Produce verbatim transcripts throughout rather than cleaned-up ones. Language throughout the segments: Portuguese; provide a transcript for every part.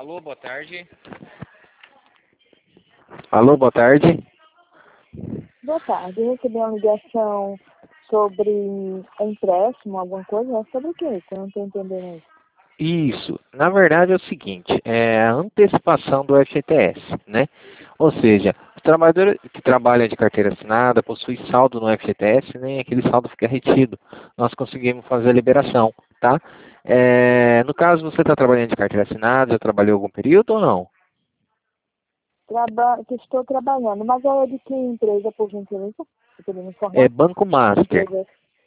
Alô, boa tarde. Alô, boa tarde. Boa tarde, eu recebi uma ligação sobre empréstimo, alguma coisa, é sobre o quê? Que eu não estou entendendo isso. Isso, na verdade é o seguinte, é a antecipação do F G T S, né? Ou seja, o trabalhador que trabalha de carteira assinada possui saldo no F G T S, nem aquele saldo fica retido. Nós conseguimos fazer a liberação, tá? É, no caso, você está trabalhando de carteira assinada, já trabalhou algum período ou não? Traba que estou trabalhando, mas é de que empresa, por gentileza? Você poderia me É informar? Banco Master, Empresa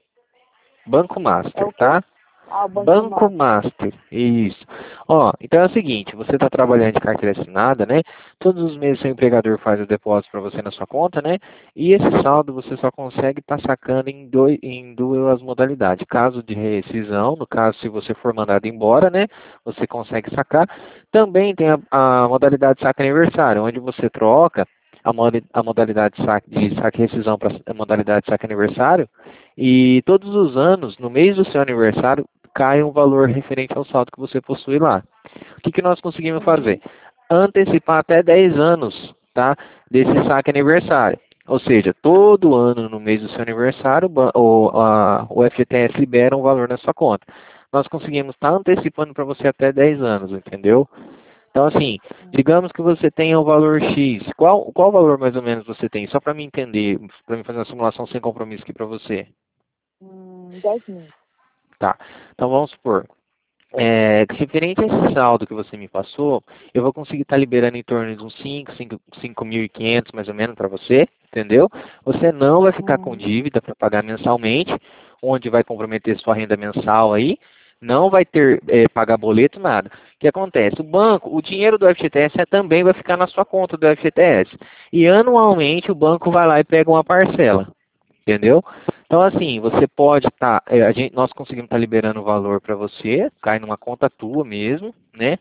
Banco é Master, o quê? tá? Ah, o Banco Banco Master. Master, isso. Ó, então é o seguinte, você está trabalhando de carteira assinada, né? Todos os meses seu empregador faz o depósito para você na sua conta, né? E esse saldo você só consegue estar sacando em, dois, em duas modalidades. Caso de rescisão, no caso se você for mandado embora, né? Você consegue sacar. Também tem a, a modalidade saque aniversário, onde você troca a, mod, a modalidade de saque, de saque e rescisão para a modalidade de saque aniversário. E todos os anos, no mês do seu aniversário, cai um valor referente ao saldo que você possui lá. O que, que nós conseguimos fazer? Uhum. Antecipar até dez anos, tá, desse saque aniversário. Ou seja, todo ano, no mês do seu aniversário, o, a, o F G T S libera um valor na sua conta. Nós conseguimos estar antecipando para você até dez anos, entendeu? Então, assim, digamos que você tenha o valor X. Qual, qual valor mais ou menos você tem? Só para me entender, para me fazer uma simulação sem compromisso aqui para você. Hum, dez mil. Tá. Então, vamos supor. É, referente a esse saldo que você me passou, eu vou conseguir estar liberando em torno de uns cinco, cinco mil e quinhentos mais ou menos para você, entendeu? Você não vai ficar com Uhum. dívida para pagar mensalmente, onde vai comprometer sua renda mensal aí, não vai ter é, pagar boleto, nada. O que acontece? O banco, o dinheiro do F G T S é, também vai ficar na sua conta do F G T S. E anualmente o banco vai lá e pega uma parcela. Entendeu? Então, assim, você pode estar, tá, a gente, nós conseguimos estar tá liberando o valor para você, cai numa conta tua mesmo, né?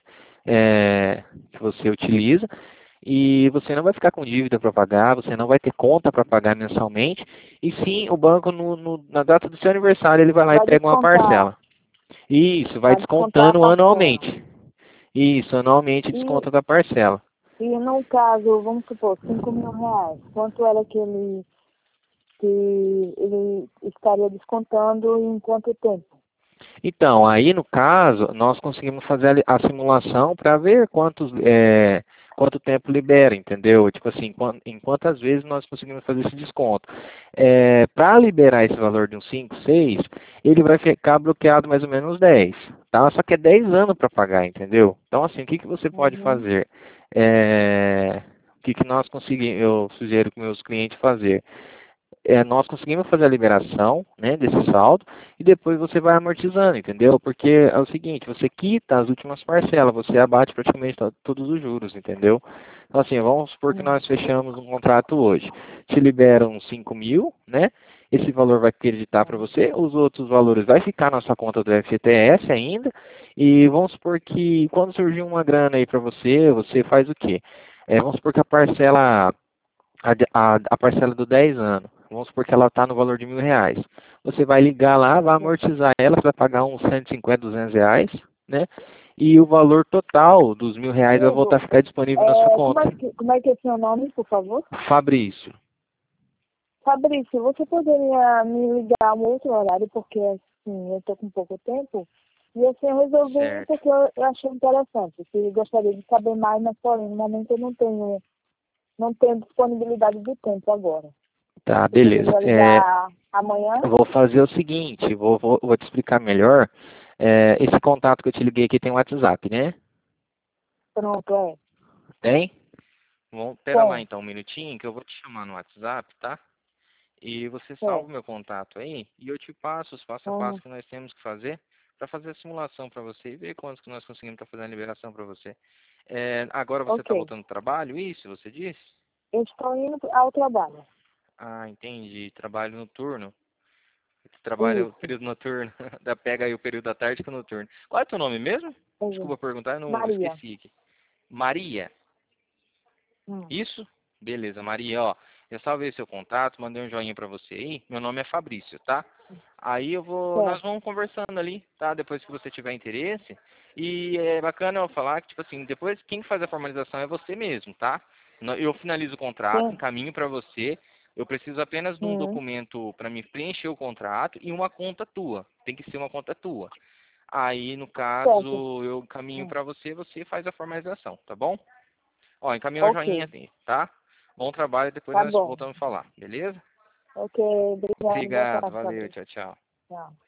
É, que você utiliza, e você não vai ficar com dívida para pagar, você não vai ter conta para pagar mensalmente, e sim, o banco, no, no, na data do seu aniversário, ele vai lá e Vai pega uma descontar, parcela. Isso, vai vai descontar a descontando parcela. anualmente. Isso, anualmente E, desconta da parcela. e no caso, vamos supor, cinco mil reais, quanto era que ele, que ele estaria descontando em quanto tempo? Então, aí no caso, nós conseguimos fazer a simulação para ver quantos, é, quanto tempo libera, entendeu? Tipo assim, quan- em quantas vezes nós conseguimos fazer esse desconto. É, para liberar esse valor de uns cinco, seis, ele vai ficar bloqueado mais ou menos dez, tá? Só que é dez anos para pagar, entendeu? Então, assim, o que, que você pode Uhum. fazer? É, o que, que nós conseguimos, eu sugiro que meus clientes fazer? É, nós conseguimos fazer a liberação, né, desse saldo e depois você vai amortizando, entendeu? Porque é o seguinte, você quita as últimas parcelas, você abate praticamente to- todos os juros, entendeu? Então assim, vamos supor que Hum. nós fechamos um contrato hoje, te liberam cinco mil, né? Esse valor vai acreditar para você, os outros valores vai ficar na sua conta do F G T S ainda, e vamos supor que quando surgir uma grana aí para você, você faz o quê? É, vamos supor que a parcela a, de- a, a parcela do dez anos. Vamos supor que ela está no valor de mil reais. Você vai ligar lá, vai amortizar ela, você vai pagar uns cento e cinquenta, duzentos reais, né? E o valor total dos mil reais vai voltar Diego, a ficar disponível na sua é, como, é conta. que, como é que é seu nome, por favor? Fabrício. Fabrício, você poderia me ligar um outro horário, porque assim, eu estou com pouco tempo, e assim eu resolvi Certo. porque eu, eu achei interessante, que eu gostaria de saber mais, mas porém, no momento eu não tenho, não tenho disponibilidade de tempo agora. Tá, Você beleza. poderia É, ligar amanhã? eu vou fazer o seguinte, vou, vou, vou te explicar melhor. É, esse contato que eu te liguei aqui tem um WhatsApp, né? Pronto, é. Tem? Vamos, pera lá Tem, então um minutinho que eu vou te chamar no WhatsApp, tá? E você salva tem. o meu contato aí e eu te passo os passo a passo Uhum. que nós temos que fazer para fazer a simulação para você e ver quantos que nós conseguimos estar fazendo a liberação para você. É, agora você está Ok. voltando do trabalho, isso, você disse? Eu estou indo ao trabalho. Ah, entendi. Trabalho noturno. Você trabalha o Isso. período noturno, da pega aí o período da tarde com o noturno. Qual é o teu nome mesmo? Exato. Desculpa perguntar, eu não eu Maria. esqueci aqui. Maria, Hum. isso? Beleza, Maria, ó. Eu salvei seu contato, mandei um joinha pra você aí. Meu nome é Fabrício, tá? Aí eu vou, nós Certo. vamos conversando ali, tá? Depois que você tiver interesse. E é bacana eu falar que, tipo assim, depois quem faz a formalização é você mesmo, tá? No- Eu finalizo o contrato, Sim. encaminho pra você. Eu preciso apenas de um Uhum. documento pra me preencher o contrato e uma conta tua. Tem que ser uma conta tua. Aí, no Certo. caso, eu caminho Hum. pra você, você faz a formalização, tá bom? Ó, encaminhou o joinha Ok. assim, tá? Bom trabalho, depois Tá nós bom. voltamos a falar, beleza? Ok. Obrigado. Boa Obrigado, tarde, valeu, Fabrício. tchau, tchau. Tchau.